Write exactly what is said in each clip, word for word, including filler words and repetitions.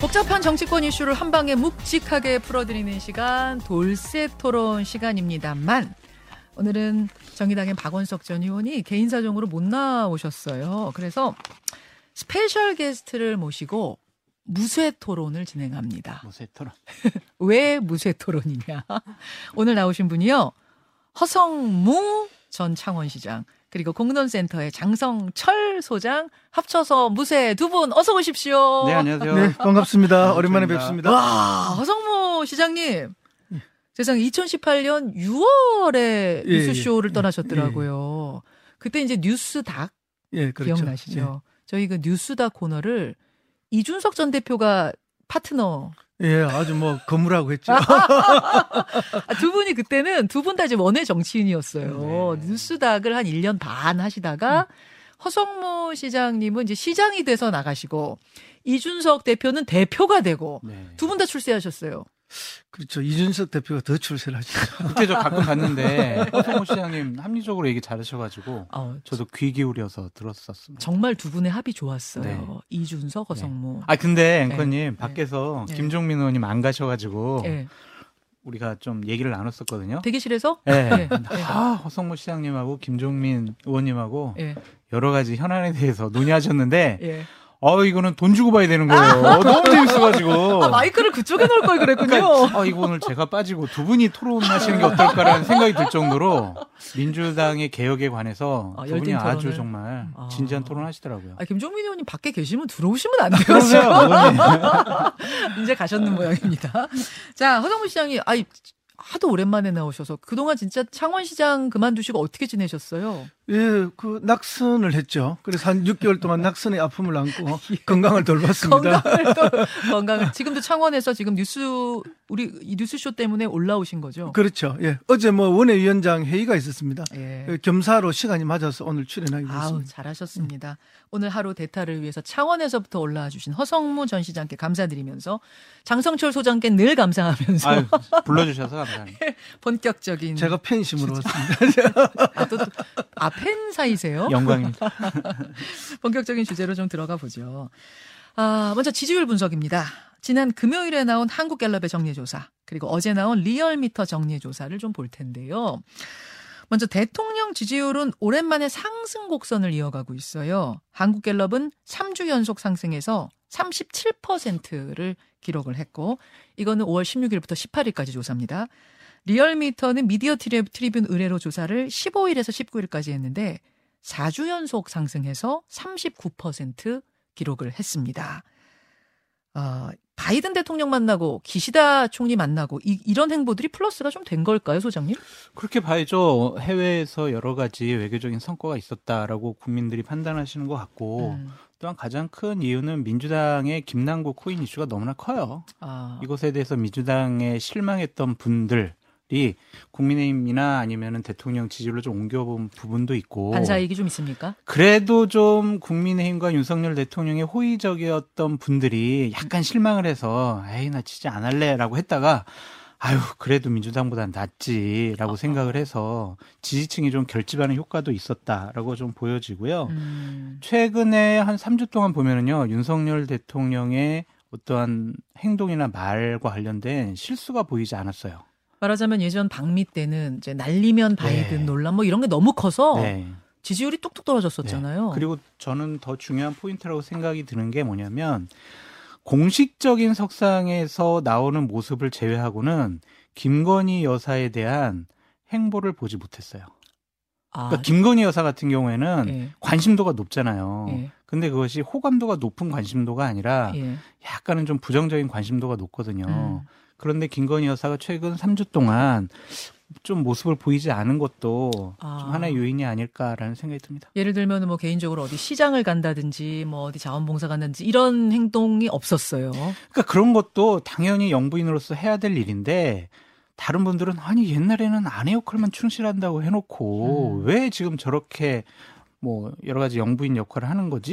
복잡한 정치권 이슈를 한 방에 묵직하게 풀어드리는 시간, 돌쇠 토론 시간입니다만 오늘은 정의당의 박원석 전 의원이 개인 사정으로 못 나오셨어요. 그래서 스페셜 게스트를 모시고 무쇠 토론을 진행합니다. 무쇠 토론. 왜 무쇠 토론이냐. 오늘 나오신 분이요. 허성무 전 창원시장, 그리고 공론센터의 장성철 소장, 합쳐서 무쇠 두 분 어서 오십시오. 네, 안녕하세요. 네, 반갑습니다. 오랜만에 뵙습니다. 와, 허성무 시장님. 예. 세상에 이천십팔 년 유월에 예, 뉴스쇼를 예, 떠나셨더라고요. 예. 그때 이제 뉴스닥 예, 그렇죠. 기억나시죠? 예. 저희 그 뉴스닥 코너를 이준석 전 대표가 파트너. 예, 아주 뭐 거무라고 했죠. 아, 두 분이 그때는 두 분 다 이제 원외 정치인이었어요. 네. 뉴스닥을 한 일 년 반 하시다가 음. 허성무 시장님은 이제 시장이 돼서 나가시고 이준석 대표는 대표가 되고 네. 두 분 다 출세하셨어요. 그렇죠. 이준석 대표가 더 출세를 하시죠. 그때 저 가끔 갔는데 허성무 시장님 합리적으로 얘기 잘하셔가지고 어, 저도 귀 기울여서 들었었습니다. 정말 두 분의 합이 좋았어요. 네. 이준석, 허성무. 네. 아 근데 앵커님 네. 밖에서 네. 김종민 의원님 안 가셔가지고 네. 우리가 좀 얘기를 나눴었거든요. 대기실에서? 네. 네. 아, 허성무 시장님하고 김종민 의원님하고 네. 여러 가지 현안에 대해서 논의하셨는데 네. 어, 이거는 돈 주고 봐야 되는 거예요. 아~ 너무 재밌어가지고. 아, 마이크를 그쪽에 놓을 걸 그랬군요. 그러니까, 아, 이거 오늘 제가 빠지고 두 분이 토론하시는 게 어떨까라는 생각이 들 정도로 민주당의 개혁에 관해서 아, 두 분이 토론을. 아주 정말 아. 진지한 토론하시더라고요. 아, 김종민 의원님 밖에 계시면 들어오시면 안 돼요. 이제 가셨는 모양입니다. 자, 허성무 시장이, 아이, 하도 오랜만에 나오셔서 그동안 진짜 창원시장 그만두시고 어떻게 지내셨어요? 예, 그 낙선을 했죠. 그래서 한 육 개월 동안 낙선의 아픔을 안고 예. 건강을 돌봤습니다. 건강을 또, 건강을. 지금도 창원에서 지금 뉴스, 우리 이 뉴스쇼 때문에 올라오신 거죠? 그렇죠. 예. 어제 뭐 원외위원장 회의가 있었습니다. 예. 겸사로 시간이 맞아서 오늘 출연하게 됐습니다. 아우, 잘하셨습니다. 음. 오늘 하루 대타를 위해서 창원에서부터 올라와 주신 허성무 전 시장께 감사드리면서 장성철 소장께 늘 감사하면서 아유, 불러주셔서 감사합니다. 본격적인 제가 팬심으로 왔습니다. 아, 또, 아, 팬 사이세요? 영광입니다. 본격적인 주제로 좀 들어가 보죠. 아, 먼저 지지율 분석입니다. 지난 금요일에 나온 한국갤럽의 정리조사, 그리고 어제 나온 리얼미터 정리조사를 좀 볼 텐데요. 먼저 대통령 지지율은 오랜만에 상승 곡선을 이어가고 있어요. 한국갤럽은 삼 주 연속 상승해서 삼십칠 퍼센트를 기록을 했고, 이거는 오월 십육일부터 십팔일까지 조사입니다. 리얼미터는 미디어 트리뷴 의뢰로 조사를 십오일에서 십구일까지 했는데 사 주 연속 상승해서 삼십구 퍼센트 기록을 했습니다. 어, 바이든 대통령 만나고 기시다 총리 만나고 이, 이런 행보들이 플러스가 좀 된 걸까요, 소장님? 그렇게 봐야죠. 해외에서 여러 가지 외교적인 성과가 있었다라고 국민들이 판단하시는 것 같고 음. 또한 가장 큰 이유는 민주당의 김남국 코인 이슈가 너무나 커요. 아. 이것에 대해서 민주당에 실망했던 분들 이 국민의힘이나 아니면은 대통령 지지율로 좀 옮겨본 부분도 있고 반사이익이 좀 있습니까? 그래도 좀 국민의힘과 윤석열 대통령의 호의적이었던 분들이 약간 실망을 해서 에이 나 지지 안 할래라고 했다가 아유 그래도 민주당보다 낫지라고 아, 생각을 해서 지지층이 좀 결집하는 효과도 있었다라고 좀 보여지고요. 음. 최근에 한 삼 주 동안 보면은요 윤석열 대통령의 어떠한 행동이나 말과 관련된 실수가 보이지 않았어요. 말하자면 예전 방미 때는 이제 날리면 바이든 네. 논란 뭐 이런 게 너무 커서 네. 지지율이 뚝뚝 떨어졌었잖아요. 네. 그리고 저는 더 중요한 포인트라고 생각이 드는 게 뭐냐면 공식적인 석상에서 나오는 모습을 제외하고는 김건희 여사에 대한 행보를 보지 못했어요. 아, 그러니까 김건희 여사 같은 경우에는 네. 관심도가 높잖아요. 네. 근데 그것이 호감도가 높은 관심도가 아니라 네. 약간은 좀 부정적인 관심도가 높거든요. 음. 그런데 김건희 여사가 최근 삼 주 동안 좀 모습을 보이지 않은 것도 아. 좀 하나의 요인이 아닐까라는 생각이 듭니다. 예를 들면 뭐 개인적으로 어디 시장을 간다든지 뭐 어디 자원봉사 간다든지 이런 행동이 없었어요. 그러니까 그런 것도 당연히 영부인으로서 해야 될 일인데 다른 분들은 아니 옛날에는 아내 역할만 충실한다고 해놓고 음. 왜 지금 저렇게 뭐 여러 가지 영부인 역할을 하는 거지?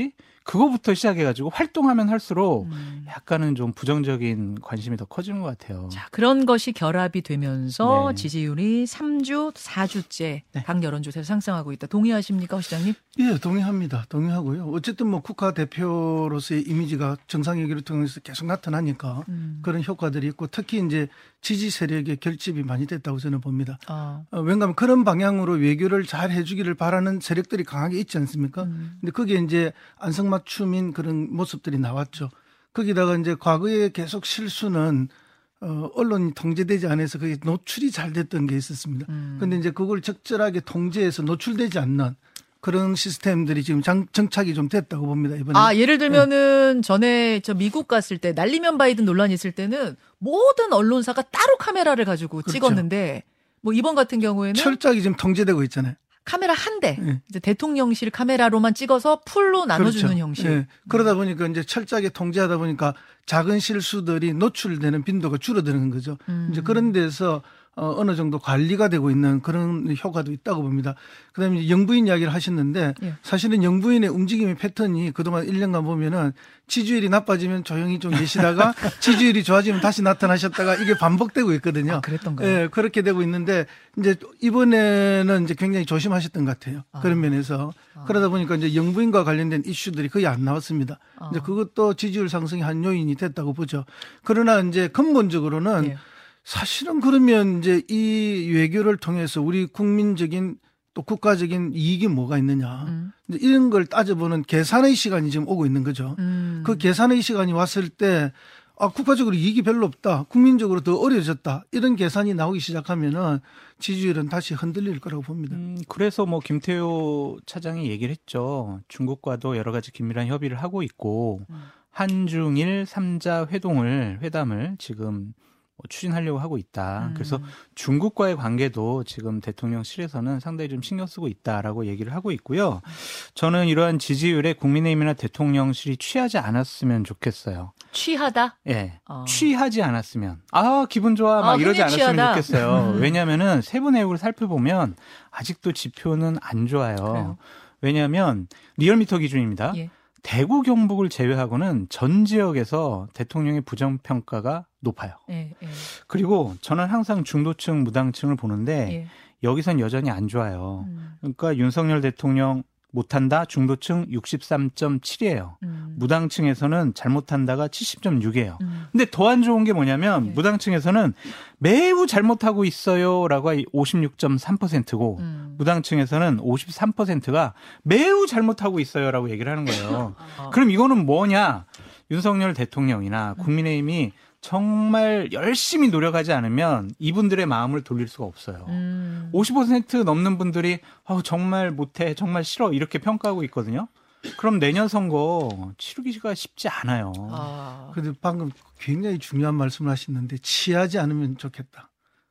그거부터 시작해가지고 활동하면 할수록 음. 약간은 좀 부정적인 관심이 더 커지는 것 같아요. 자, 그런 것이 결합이 되면서 네. 지지율이 삼 주, 사 주째 네. 각 여론조사에서 상승하고 있다. 동의하십니까, 허 시장님? 예, 동의합니다. 동의하고요. 어쨌든 뭐 국가 대표로서의 이미지가 정상회의를 통해서 계속 나타나니까 음. 그런 효과들이 있고 특히 이제 지지 세력의 결집이 많이 됐다고 저는 봅니다. 어. 어, 왜냐하면 그런 방향으로 외교를 잘 해주기를 바라는 세력들이 강하게 있지 않습니까? 음. 근데 거기에 이제 안성맞춤인 그런 모습들이 나왔죠. 거기다가 이제 과거에 계속 실수는 어, 언론이 통제되지 않아서 그게 노출이 잘 됐던 게 있었습니다. 음. 근데 이제 그걸 적절하게 통제해서 노출되지 않는 그런 시스템들이 지금 장, 정착이 좀 됐다고 봅니다, 이번에. 아, 예를 들면은 전에 저 미국 갔을 때 날리면 바이든 논란이 있을 때는 모든 언론사가 따로 카메라를 가지고 그렇죠. 찍었는데 뭐 이번 같은 경우에는 철저하게 지금 통제되고 있잖아요. 카메라 한 대, 네. 이제 대통령실 카메라로만 찍어서 풀로 나눠주는 그렇죠. 형식. 예. 그러다 보니까 이제 철저하게 통제하다 보니까 작은 실수들이 노출되는 빈도가 줄어드는 거죠. 음. 이제 그런 데서 어, 어느 정도 관리가 되고 있는 그런 효과도 있다고 봅니다. 그다음에 이제 영부인 이야기를 하셨는데 예. 사실은 영부인의 움직임의 패턴이 그동안 일 년간 보면은 지지율이 나빠지면 조용히 좀 계시다가 지지율이 좋아지면 다시 나타나셨다가 이게 반복되고 있거든요. 아, 그랬던가요? 예, 그렇게 되고 있는데 이제 이번에는 이제 굉장히 조심하셨던 것 같아요. 아. 그런 면에서 아. 그러다 보니까 이제 영부인과 관련된 이슈들이 거의 안 나왔습니다. 아. 이제 그것도 지지율 상승의 한 요인이 됐다고 보죠. 그러나 이제 근본적으로는 예. 사실은 그러면 이제 이 외교를 통해서 우리 국민적인 또 국가적인 이익이 뭐가 있느냐. 음. 이제 이런 걸 따져보는 계산의 시간이 지금 오고 있는 거죠. 음. 그 계산의 시간이 왔을 때 아, 국가적으로 이익이 별로 없다. 국민적으로 더 어려워졌다. 이런 계산이 나오기 시작하면은 지지율은 다시 흔들릴 거라고 봅니다. 음, 그래서 뭐 김태호 차장이 얘기를 했죠. 중국과도 여러 가지 긴밀한 협의를 하고 있고 음. 한중일 삼자 회동을 회담을 지금 뭐 추진하려고 하고 있다. 음. 그래서 중국과의 관계도 지금 대통령실에서는 상당히 좀 신경 쓰고 있다라고 얘기를 하고 있고요. 저는 이러한 지지율에 국민의힘이나 대통령실이 취하지 않았으면 좋겠어요. 취하다? 예. 어. 취하지 않았으면. 아, 기분 좋아. 막 아, 이러지 흔히 않았으면 취하다. 좋겠어요. 음. 왜냐면은 세부 내역을 살펴보면 아직도 지표는 안 좋아요. 그래요? 왜냐하면 리얼미터 기준입니다. 예. 대구 경북을 제외하고는 전 지역에서 대통령의 부정평가가 높아요. 예, 예, 그리고 저는 항상 중도층, 무당층을 보는데 예. 여기선 여전히 안 좋아요. 음, 그러니까 윤석열 대통령 못한다 중도층 육십삼 점 칠이에요. 음, 무당층에서는 잘못한다가 칠십 점 육이에요. 음. 근데 더 안 좋은 게 뭐냐면 예. 무당층에서는 매우 잘못하고 있어요라고 오십육 점 삼 퍼센트고 음. 무당층에서는 오십삼 퍼센트가 매우 잘못하고 있어요라고 얘기를 하는 거예요. 어. 그럼 이거는 뭐냐? 윤석열 대통령이나 국민의힘이 정말 열심히 노력하지 않으면 이분들의 마음을 돌릴 수가 없어요. 음. 오십 퍼센트 넘는 분들이 어, 정말 못해, 정말 싫어 이렇게 평가하고 있거든요. 그럼 내년 선거 치르기가 쉽지 않아요. 아. 그런데 방금 굉장히 중요한 말씀을 하셨는데 취하지 않으면 좋겠다.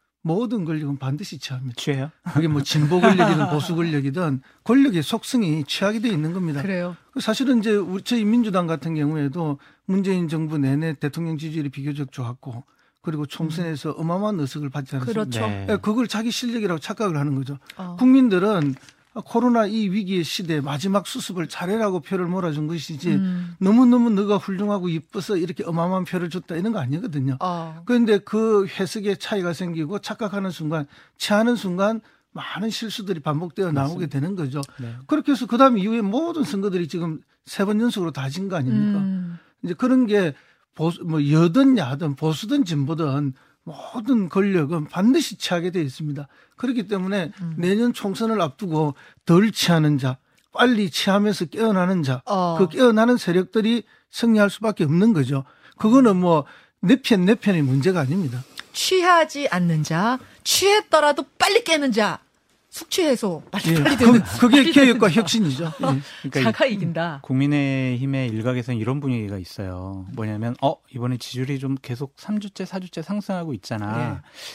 모든 권력은 반드시 취합니다. 취해요? 그게 뭐 진보 권력이든 보수 권력이든 권력의 속성이 취하게 돼 있는 겁니다. 그래요. 사실은 이제 우리 저희 민주당 같은 경우에도 문재인 정부 내내 대통령 지지율이 비교적 좋았고 그리고 총선에서 어마어마한 의석을 받지 않았습니까? 그렇죠. 네. 그걸 자기 실력이라고 착각을 하는 거죠. 어. 국민들은 코로나 이 위기의 시대에 마지막 수습을 잘해라고 표를 몰아준 것이지 음. 너무너무 너가 훌륭하고 이뻐서 이렇게 어마어마한 표를 줬다 이런 거 아니거든요. 어. 그런데 그 해석의 차이가 생기고 착각하는 순간, 취하는 순간 많은 실수들이 반복되어 나오게 되는 거죠. 네. 그렇게 해서 그다음 이후에 모든 선거들이 지금 세 번 연속으로 다 진 거 아닙니까? 음. 이제 그런 게 보수, 뭐 여든 야든 보수든 진보든 모든 권력은 반드시 취하게 되어 있습니다. 그렇기 때문에 음. 내년 총선을 앞두고 덜 취하는 자, 빨리 취하면서 깨어나는 자, 어. 그 깨어나는 세력들이 승리할 수밖에 없는 거죠. 그거는 뭐 내 편, 내 편의 문제가 아닙니다. 취하지 않는 자, 취했더라도 빨리 깨는 자, 숙취 해소 빨리 예, 빨리 되는. 그, 그게 빨리 개혁과 되는 자. 혁신이죠. 예. 그러니까 이 자가 이긴다. 국민의힘의 일각에서는 이런 분위기가 있어요. 뭐냐면 어 이번에 지지율이 좀 계속 삼 주째 사 주째 상승하고 있잖아. 네.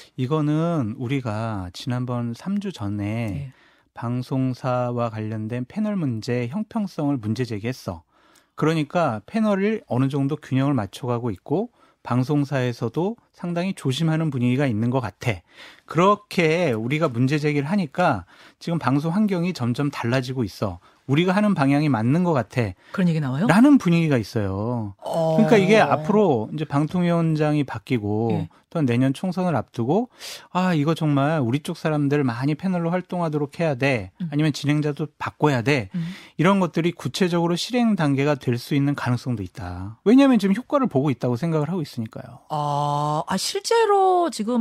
이거는 우리가 지난번 삼 주 전에 네. 방송사와 관련된 패널 문제 형평성을 문제 제기했어. 그러니까 패널을 어느 정도 균형을 맞춰가고 있고 방송사에서도 상당히 조심하는 분위기가 있는 것 같아. 그렇게 우리가 문제 제기를 하니까 지금 방송 환경이 점점 달라지고 있어. 우리가 하는 방향이 맞는 것 같아. 그런 얘기 나와요? 라는 분위기가 있어요. 어. 그러니까 이게 앞으로 이제 방통위원장이 바뀌고 예. 또 내년 총선을 앞두고 아 이거 정말 우리 쪽 사람들 많이 패널로 활동하도록 해야 돼. 아니면 진행자도 바꿔야 돼. 음. 이런 것들이 구체적으로 실행 단계가 될 수 있는 가능성도 있다. 왜냐하면 지금 효과를 보고 있다고 생각을 하고 있으니까요. 아, 아 실제로 지금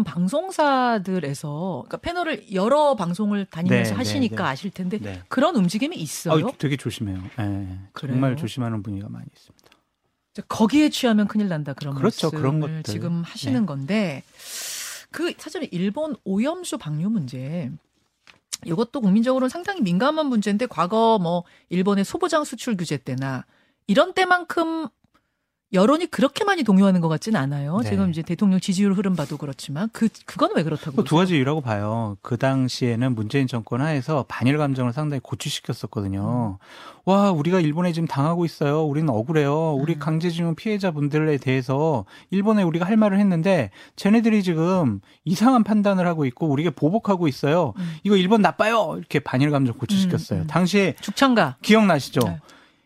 방송사들에서 그러니까 패널을 여러 방송을 다니면서 네, 하시니까 네, 네. 아실 텐데 네. 그런 움직임이 있어요. 아, 되게 조심해요. 네, 그래요? 정말 조심하는 분위기가 많이 있습니다. 거기에 취하면 큰일 난다 그런 그렇죠, 말씀을 그런 것들. 지금 하시는 네. 건데 그 사실은 일본 오염수 방류 문제 이것도 국민적으로 상당히 민감한 문제인데 과거 뭐 일본의 소보장 수출 규제 때나 이런 때만큼 여론이 그렇게 많이 동요하는 것 같지는 않아요. 네. 지금 이제 대통령 지지율 흐름 봐도 그렇지만 그 그건 왜 그렇다고? 두 가지 이유라고 봐요. 그 당시에는 문재인 정권 하에서 반일 감정을 상당히 고취시켰었거든요. 음. 와, 우리가 일본에 지금 당하고 있어요. 우리는 억울해요. 우리 음. 강제징용 피해자분들에 대해서 일본에 우리가 할 말을 했는데 쟤네들이 지금 이상한 판단을 하고 있고 우리가 보복하고 있어요. 음. 이거 일본 나빠요. 이렇게 반일 감정 고취시켰어요. 음, 음. 당시에 죽창가 기억나시죠? 네.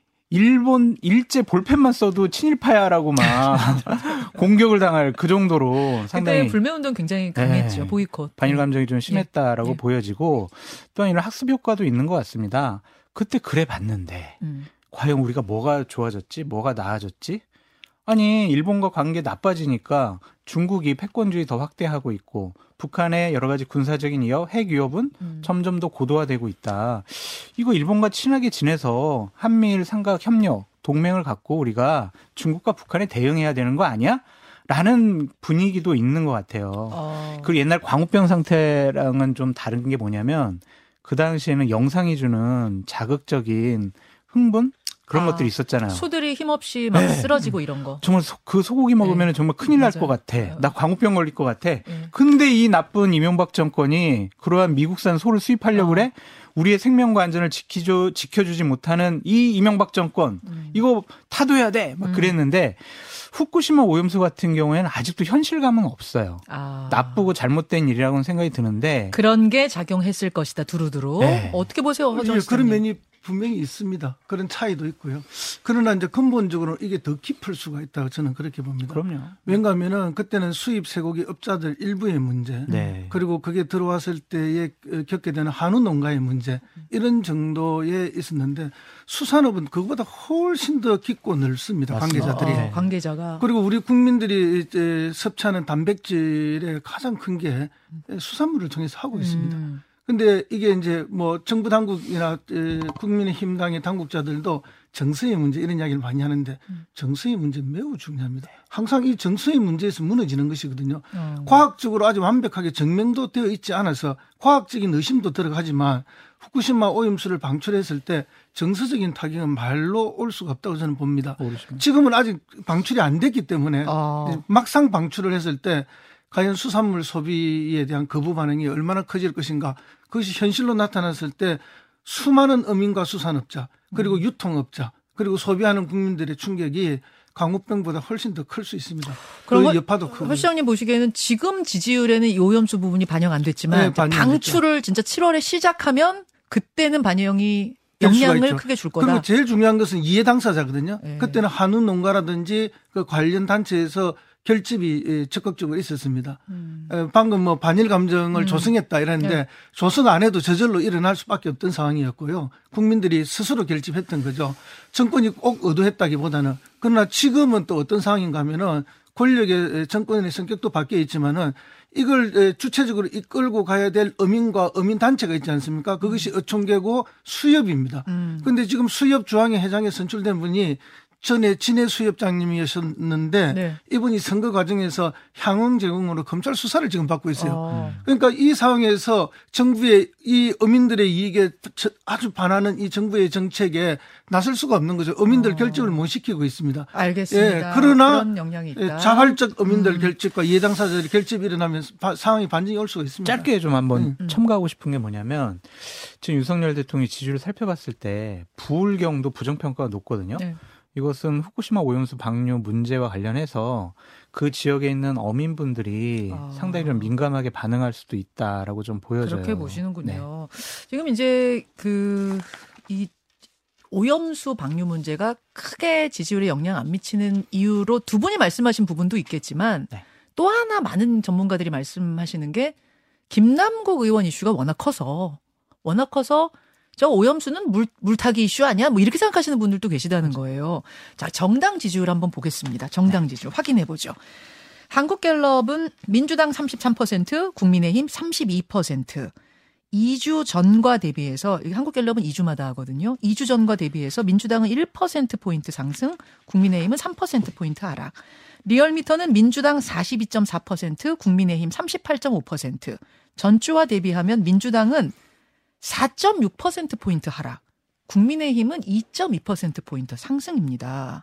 일본 일제 볼펜만 써도 친일파야라고 막 공격을 당할 그 정도로 상당히 그때 불매운동 굉장히 강했죠. 네. 보이콧. 반일 감정이 좀 심했다라고 예. 예. 보여지고 또한 이런 학습 효과도 있는 것 같습니다. 그때 그래 봤는데 음. 과연 우리가 뭐가 좋아졌지? 뭐가 나아졌지? 아니 일본과 관계 나빠지니까 중국이 패권주의 더 확대하고 있고 북한의 여러 가지 군사적인 위협, 핵 위협은 음. 점점 더 고도화되고 있다. 이거 일본과 친하게 지내서 한미일 삼각 협력, 동맹을 갖고 우리가 중국과 북한에 대응해야 되는 거 아니야? 라는 분위기도 있는 것 같아요. 어. 그리고 옛날 광우병 상태랑은 좀 다른 게 뭐냐면 그 당시에는 영상이 주는 자극적인 흥분? 그런 아, 것들이 있었잖아요. 소들이 힘없이 막 네. 쓰러지고 이런 거. 정말 소, 그 소고기 먹으면 네. 정말 큰일 날 맞아요. 것 같아. 나 광우병 걸릴 것 같아. 네. 근데 이 나쁜 이명박 정권이 그러한 미국산 소를 수입하려고 어. 그래? 우리의 생명과 안전을 지키죠, 지켜주지 못하는 이 이명박 정권, 음. 이거 타도해야 돼. 막 음. 그랬는데 후쿠시마 오염수 같은 경우에는 아직도 현실감은 없어요. 아. 나쁘고 잘못된 일이라고는 생각이 드는데 그런 게 작용했을 것이다. 두루두루. 네. 어떻게 보세요, 허정 예, 시장님? 그런 면이 분명히 있습니다. 그런 차이도 있고요. 그러나 이제 근본적으로 이게 더 깊을 수가 있다고 저는 그렇게 봅니다. 그럼요. 왜냐하면은 그때는 수입 쇠고기 업자들 일부의 문제, 네. 그리고 그게 들어왔을 때에 겪게 되는 한우 농가의 문제 이런 정도에 있었는데 수산업은 그것보다 훨씬 더 깊고 넓습니다. 맞습니다. 관계자들이. 어, 네. 관계자가. 그리고 우리 국민들이 이제 섭취하는 단백질의 가장 큰 게 수산물을 통해서 하고 있습니다. 음. 근데 이게 이제 뭐 정부 당국이나 국민의힘당의 당국자들도 정서의 문제 이런 이야기를 많이 하는데 정서의 문제 매우 중요합니다. 항상 이 정서의 문제에서 무너지는 것이거든요. 어. 과학적으로 아주 완벽하게 증명도 되어 있지 않아서 과학적인 의심도 들어가지만 후쿠시마 오염수를 방출했을 때 정서적인 타격은 말로 올 수가 없다고 저는 봅니다. 모르시면. 지금은 아직 방출이 안 됐기 때문에 어. 막상 방출을 했을 때 과연 수산물 소비에 대한 거부 반응이 얼마나 커질 것인가. 그것이 현실로 나타났을 때 수많은 어민과 수산업자 그리고 음. 유통업자 그리고 소비하는 국민들의 충격이 광우병보다 훨씬 더 클 수 있습니다. 그럼 그 허- 여파도 크고. 허 시장님 보시기에는 지금 지지율에는 이 오염수 부분이 반영 안 됐지만 네, 반영 안 방출을 진짜 칠월에 시작하면 그때는 반영이 될 수가 영향을 있죠. 크게 줄 거다. 그리고 제일 중요한 것은 이해 당사자거든요. 네. 그때는 한우 농가라든지 그 관련 단체에서 결집이 적극적으로 있었습니다. 음. 방금 뭐 반일 감정을 음. 조성했다 이랬는데 네. 조성 안 해도 저절로 일어날 수밖에 없던 상황이었고요. 국민들이 스스로 결집했던 거죠. 정권이 꼭 의도했다기보다는. 그러나 지금은 또 어떤 상황인가 하면은 권력의 정권의 성격도 바뀌어 있지만은 이걸 주체적으로 이끌고 가야 될 어민과 어민 단체가 있지 않습니까? 그것이 어촌계고 수협입니다. 음. 그런데 지금 수협 중앙회 회장에 선출된 분이 전에 진해 수협장님이셨는데 네. 이분이 선거 과정에서 향응 제공으로 검찰 수사를 지금 받고 있어요. 어. 그러니까 이 상황에서 정부의 이 어민들의 이익에 아주 반하는 이 정부의 정책에 나설 수가 없는 거죠. 어민들 어. 결집을 못 시키고 있습니다. 알겠습니다. 예, 그러나 그런 영향이 있다. 예, 자발적 어민들 음. 결집과 이해당사자들의 결집이 일어나면 바, 상황이 반전이 올 수가 있습니다. 짧게 좀 한번 음. 첨가하고 싶은 게 뭐냐면 지금 윤석열 대통령이 지지율을 살펴봤을 때 부울경도 부정평가가 높거든요. 네. 이것은 후쿠시마 오염수 방류 문제와 관련해서 그 지역에 있는 어민분들이 아. 상당히 좀 민감하게 반응할 수도 있다라고 좀 보여져요. 그렇게 보시는군요. 지금 이제 그 이 오염수 방류 문제가 크게 지지율에 영향 안 미치는 이유로 두 분이 말씀하신 부분도 있겠지만 네. 또 하나 많은 전문가들이 말씀하시는 게 김남국 의원 이슈가 워낙 커서 워낙 커서 저 오염수는 물, 물타기 이슈 아니야? 뭐 이렇게 생각하시는 분들도 계시다는 거예요. 자, 정당 지지율 한번 보겠습니다. 정당 지지율 확인해 보죠. 한국갤럽은 민주당 삼십삼 퍼센트, 국민의힘 삼십이 퍼센트. 이 주 전과 대비해서 한국갤럽은 이 주마다 하거든요. 이 주 전과 대비해서 민주당은 일 퍼센트포인트 상승, 국민의힘은 삼 퍼센트포인트 하락. 리얼미터는 민주당 사십이 점 사 퍼센트, 국민의힘 삼십팔 점 오 퍼센트. 전주와 대비하면 민주당은 사 점 육 퍼센트포인트 하락, 국민의힘은 이 점 이 퍼센트포인트 상승입니다.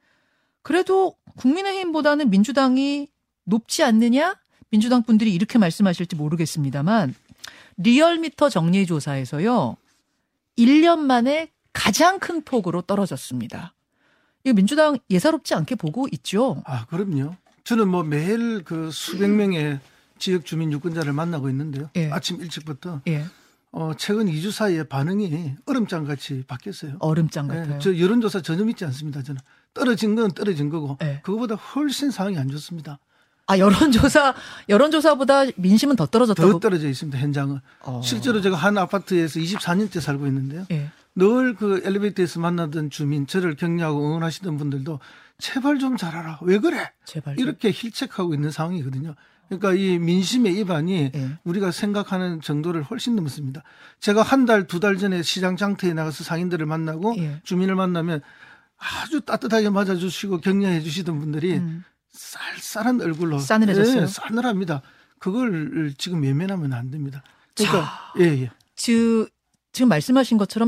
그래도 국민의힘보다는 민주당이 높지 않느냐? 민주당 분들이 이렇게 말씀하실지 모르겠습니다만 리얼미터 정례조사에서요. 일 년 만에 가장 큰 폭으로 떨어졌습니다. 이거 민주당 예사롭지 않게 보고 있죠? 아, 그럼요. 저는 뭐 매일 그 수백 명의 지역 주민 유권자를 만나고 있는데요. 예. 아침 일찍부터. 예. 어, 최근 이 주 사이에 반응이 얼음장같이 바뀌었어요. 얼음장 같아요. 예, 저 여론조사 전혀 믿지 않습니다. 저는. 떨어진 건 떨어진 거고 예. 그거보다 훨씬 상황이 안 좋습니다. 아, 여론조사, 여론조사보다 민심은 더 떨어졌다고? 더 떨어져 있습니다. 현장은. 어. 실제로 제가 한 아파트에서 이십사 년째 살고 있는데요. 예. 늘 그 엘리베이터에서 만나던 주민, 저를 격려하고 응원하시던 분들도 제발 좀 잘하라. 왜 그래? 제발 좀. 이렇게 힐책하고 있는 상황이거든요. 그러니까 이 민심의 이반이 예. 우리가 생각하는 정도를 훨씬 넘습니다. 제가 한 달, 두 달 전에 시장 장터에 나가서 상인들을 만나고 예. 주민을 만나면 아주 따뜻하게 맞아주시고 격려해 주시던 분들이 음. 쌀쌀한 얼굴로 싸늘해졌어요? 예, 싸늘합니다. 그걸 지금 외면하면 안 됩니다. 그러니까 예, 예. 즉, 지금 말씀하신 것처럼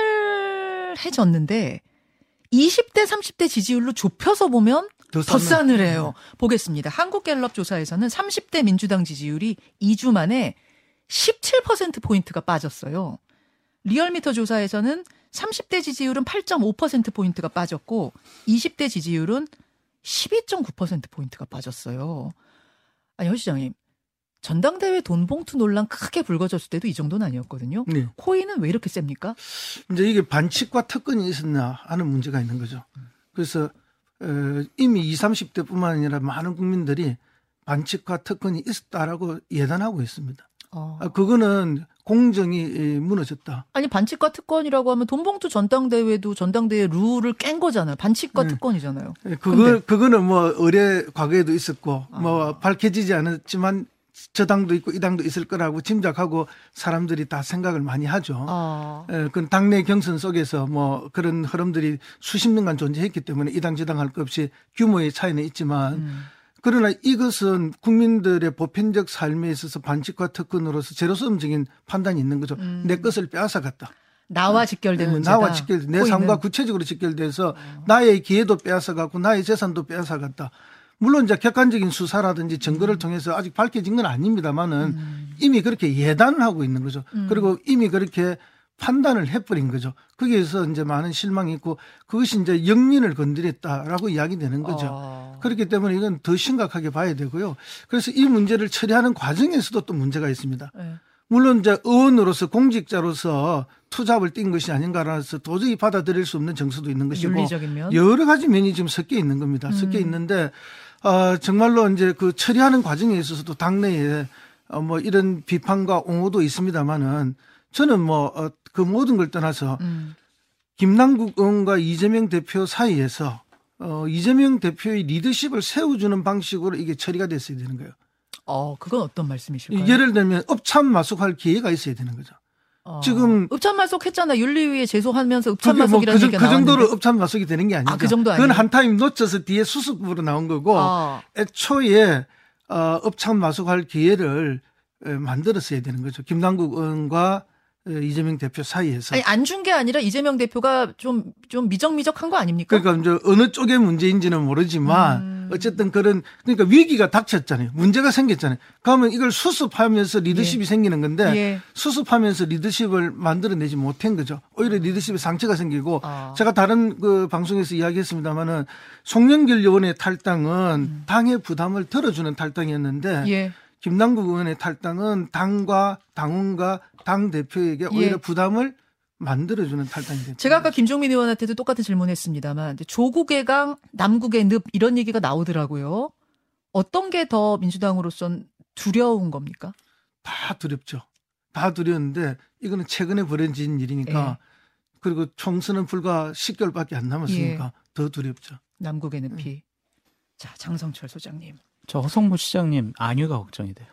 싸늘해졌는데 이십 대, 삼십 대 지지율로 좁혀서 보면 더, 더 싸늘. 싸늘해요. 보겠습니다. 한국갤럽 조사에서는 삼십 대 민주당 지지율이 이 주 만에 십칠 퍼센트포인트가 빠졌어요. 리얼미터 조사에서는 삼십 대 지지율은 팔 점 오 퍼센트포인트가 빠졌고 이십 대 지지율은 십이 점 구 퍼센트포인트가 빠졌어요. 아니, 허 시장님. 전당대회 돈봉투 논란 크게 불거졌을 때도 이 정도는 아니었거든요. 네. 코인은 왜 이렇게 셉니까? 이제 이게 반칙과 특권이 있었나 하는 문제가 있는 거죠. 그래서 어, 이미 이십, 삼십 대뿐만 아니라 많은 국민들이 반칙과 특권이 있었다라고 예단하고 있습니다. 어. 아, 그거는 공정이 무너졌다. 아니, 반칙과 특권이라고 하면 돈봉투 전당대회도 전당대회 룰을 깬 거잖아요. 반칙과 네. 특권이잖아요. 그거, 근데. 그거는 뭐 의뢰 과거에도 있었고 아. 뭐 밝혀지지 않았지만 저 당도 있고 이 당도 있을 거라고 짐작하고 사람들이 다 생각을 많이 하죠. 아. 예, 그 당내 경선 속에서 뭐 그런 흐름들이 수십 년간 존재했기 때문에 이 당 저 당 할 것 없이 규모의 차이는 있지만 음. 그러나 이것은 국민들의 보편적 삶에 있어서 반칙과 특권으로서 제로섬적인 판단이 있는 거죠. 음. 내 것을 빼앗아갔다. 나와 직결된 예, 문제다. 나와 직결, 내 코인은. 삶과 구체적으로 직결돼서 나의 기회도 빼앗아갔고 나의 재산도 빼앗아갔다. 물론 이제 객관적인 수사라든지 증거를 통해서 아직 밝혀진 건 아닙니다만은 음. 이미 그렇게 예단을 하고 있는 거죠. 음. 그리고 이미 그렇게 판단을 해버린 거죠. 거기에서 이제 많은 실망이 있고 그것이 이제 영린을 건드렸다라고 이야기되는 거죠. 어. 그렇기 때문에 이건 더 심각하게 봐야 되고요. 그래서 이 문제를 처리하는 과정에서도 또 문제가 있습니다. 네. 물론 이제 의원으로서 공직자로서 투잡을 띈 것이 아닌가라서 도저히 받아들일 수 없는 정서도 있는 것이고 윤리적인 면. 여러 가지 면이 지금 섞여 있는 겁니다. 섞여 있는데 어, 정말로 이제 그 처리하는 과정에 있어서도 당내에 어, 뭐 이런 비판과 옹호도 있습니다만은 저는 뭐 그 모든 걸 떠나서 음. 김남국 의원과 이재명 대표 사이에서 어, 이재명 대표의 리더십을 세워주는 방식으로 이게 처리가 됐어야 되는 거예요. 어, 그건 어떤 말씀이실까요? 예를 들면 업참마속할 기회가 있어야 되는 거죠. 어. 지금 읍참마속 했잖아. 윤리위에 제소하면서 그게 뭐 읍참마속이라는 그, 얘기가 그 나왔는데. 정도로 업참마속이 되는 게 아니죠. 아, 그 정도 그건 아니에요? 한 타임 놓쳐서 뒤에 수습으로 나온 거고 아. 애초에 어, 업참마속할 기회를 에, 만들었어야 되는 거죠. 김남국 의원과 에, 이재명 대표 사이에서. 아니, 안 준 게 아니라 이재명 대표가 좀, 좀 미적미적한 거 아닙니까? 그러니까 이제 어느 쪽의 문제인지는 모르지만 음. 어쨌든 그런 그러니까 위기가 닥쳤잖아요. 문제가 생겼잖아요. 그러면 이걸 수습하면서 리더십이 예. 생기는 건데 예. 수습하면서 리더십을 만들어내지 못한 거죠. 오히려 리더십에 상처가 생기고 아. 제가 다른 그 방송에서 이야기했습니다마는 송영길 의원의 탈당은 음. 당의 부담을 덜어주는 탈당이었는데 예. 김남국 의원의 탈당은 당과 당원과 당 대표에게 오히려 예. 부담을 만들어주는 탈당이 됐죠. 제가 아까 김종민 의원한테도 똑같은 질문했습니다만 조국의 강, 남국의 늪 이런 얘기가 나오더라고요. 어떤 게 더 민주당으로선 두려운 겁니까? 다 두렵죠. 다 두려운데 이거는 최근에 벌어진 일이니까 예. 그리고 총선은 불과 십 개월밖에 안 남았으니까 예. 더 두렵죠. 남국의 늪이. 자, 장성철 소장님. 저 허성무 시장님 안위가 걱정이 돼요.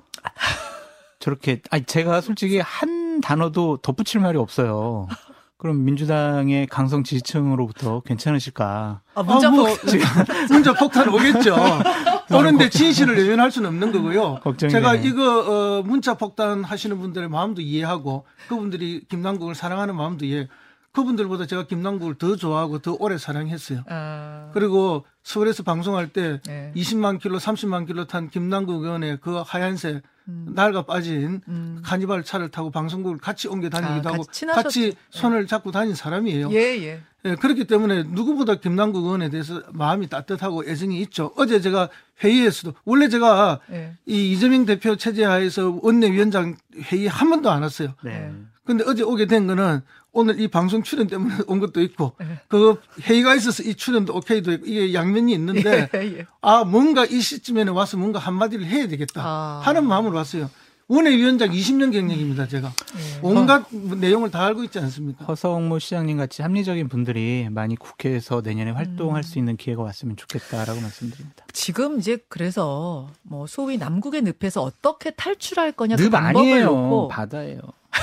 저렇게 아니 제가 솔직히 한 단어도 덧붙일 말이 없어요. 그럼 민주당의 강성 지지층으로부터 괜찮으실까? 아, 문자 아, 뭐, 폭 지금 문자 폭탄 오겠죠. 오는데 진실을 외면할 수는 없는 거고요. 걱정이 제가 되네. 이거 어, 문자 폭탄 하시는 분들의 마음도 이해하고 그분들이 김남국을 사랑하는 마음도 이해. 그분들보다 제가 김남국을 더 좋아하고 더 오래 사랑했어요. 아, 그리고 서울에서 방송할 때 네. 이십만 킬로, 삼십만 킬로 탄 김남국 의원의 그 하얀색 음. 낡아 빠진 음. 카니발 차를 타고 방송국을 같이 옮겨 다니기도 아, 하고 같이 친하셨- 같이 손을 잡고 다닌 사람이에요. 예, 예. 예, 그렇기 때문에 누구보다 김남국 의원에 대해서 마음이 따뜻하고 애정이 있죠. 어제 제가 회의에서도 원래 제가 예. 이 이재명 대표 체제 하에서 원내위원장 회의 한 번도 안 왔어요. 네. 근데 어제 오게 된 거는 오늘 이 방송 출연 때문에 온 것도 있고 네. 그 회의가 있어서 이 출연도 오케이도 있고 이게 양면이 있는데 예, 예. 아 뭔가 이 시점에는 와서 뭔가 한마디를 해야 되겠다 아. 하는 마음으로 왔어요. 원내위원장 이십 년 경력입니다. 제가 예. 온갖 내용을 다 알고 있지 않습니까? 허성무 시장님 같이 합리적인 분들이 많이 국회에서 내년에 활동할 음. 수 있는 기회가 왔으면 좋겠다라고 말씀드립니다. 지금 이제 그래서 뭐 소위 남국의 늪에서 어떻게 탈출할 거냐 그 늪 방법을 아니에요. 놓고 바다예요.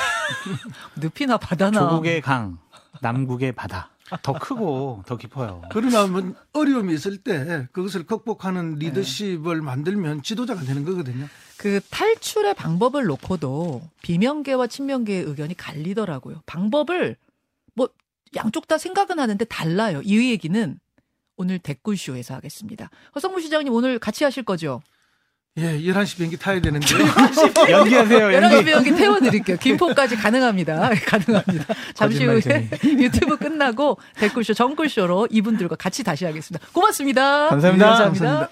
늪이나 바다나 조국의 강, 남국의 바다. 더 크고 더 깊어요. 그러나 뭐 어려움이 있을 때 그것을 극복하는 리더십을 만들면 지도자가 되는 거거든요. 그 탈출의 방법을 놓고도 비명계와 친명계의 의견이 갈리더라고요. 방법을 뭐 양쪽 다 생각은 하는데 달라요. 이 얘기는 오늘 댓글쇼에서 하겠습니다. 허성무 시장님 오늘 같이 하실 거죠? 예, 열한 시 비행기 타야 되는데요. 연기하세요. 여러 연기. 가지 비행기 태워드릴게요. 김포까지 가능합니다. 가능합니다. 잠시 후에 거짓말쟁이. 유튜브 끝나고 댓글쇼, 정글쇼로 이분들과 같이 다시 하겠습니다. 고맙습니다. 감사합니다. 감사합니다.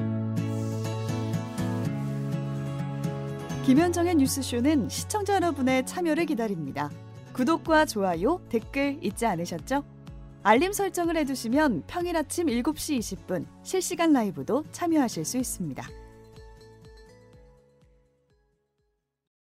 김현정의 뉴스쇼는 시청자 여러분의 참여를 기다립니다. 구독과 좋아요, 댓글 잊지 않으셨죠? 알림 설정을 해두시면 평일 아침 일곱 시 이십 분 실시간 라이브도 참여하실 수 있습니다.